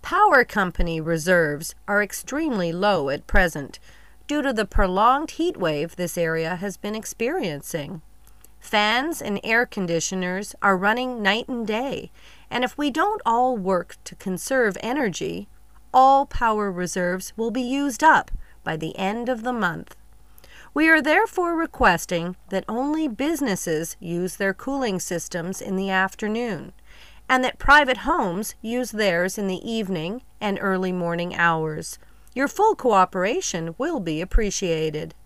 Power company reserves are extremely low at present due to the prolonged heat wave this area has been experiencing. Fans and air conditioners are running night and day, and if we don't all work to conserve energy, all power reserves will be used up by the end of the month. We are therefore requesting that only businesses use their cooling systems in the afternoon, and that private homes use theirs in the evening and early morning hours. Your full cooperation will be appreciated.